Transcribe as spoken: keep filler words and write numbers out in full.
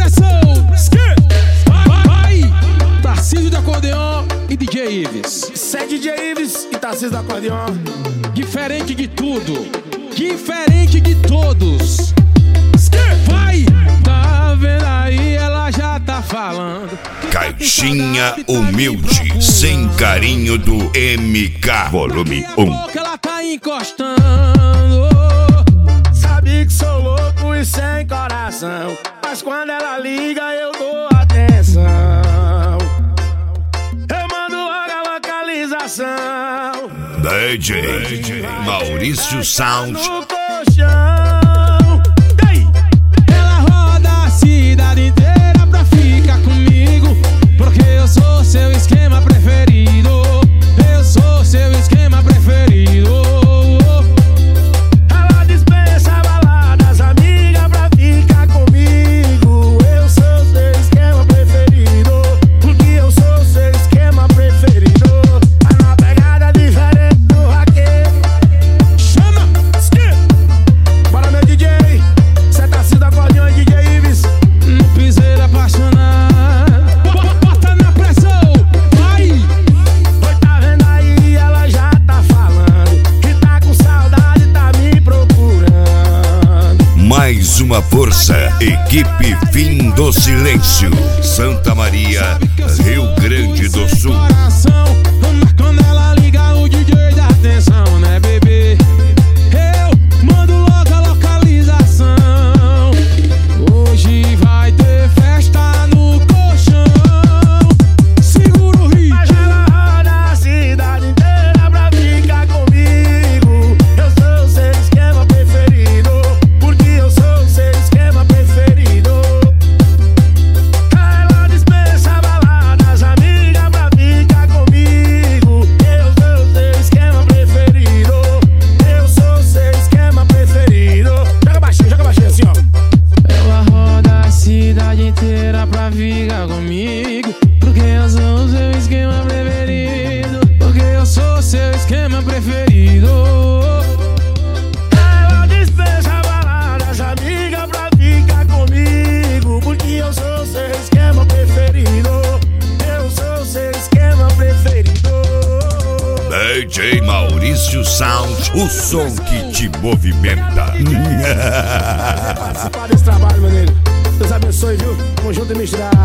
pressão. Vai, vai. Tarcísio do acordeon e D J Ives. Isso é D J Ives e Tarcísio do acordeon. Diferente de tudo, diferente de todos. Vai. Tá vendo aí, ela já tá falando. Caixinha Humilde, sem carinho do M K, volume um. Ela tá encostando. Sabe que sou louco e sem coração, mas quando ela liga eu dou atenção. Eu mando logo a localização. D J Maurício Sound. No colchão. Ela roda a cidade inteira pra ficar comigo, porque eu sou seu esquema preferido. Eu sou seu esquema preferido. Ela dispensa baladas, amiga, pra ficar comigo. Eu sou seu esquema preferido, porque eu sou seu esquema preferido. Mas numa pegada diferente do raqueiro. Chama! Bora, meu D J, cê tá sendo acordeão e D J Ives. No piseiro apaixonado, bota na pressão. Vai! Oi, tá vendo aí, ela já tá falando que tá com saudade, tá me procurando. Mais uma força, equipe Fim do Silêncio, Santa Maria, Rio Grande do Sul. Coração, mas quando ela liga o D J dá atenção, né, bebê? Eu mando logo a localização. Hoje vai ter festa no colchão. Segura o ritmo. Mas ela roda a cidade inteira pra ficar comigo. Eu sou o seu esquema preferido, porque eu sou o seu esquema preferido. Ela dispensa baladas, amiga, pra ficar comigo. Eu sou o seu esquema preferido. Eu sou o seu esquema preferido. Joga baixinho, joga baixinho assim, ó. Ela roda a cidade inteira pra ficar comigo, porque eu sou o seu esquema preferido. Porque eu sou o seu esquema preferido. Ela dispensa baladas, amiga, pra ficar comigo, porque eu sou o seu esquema preferido. Eu sou o seu esquema preferido. D J Maurício Sound, o som que te movimenta. Participar desse trabalho, meu nego. Deus abençoe, viu? Tamo junto e misturado.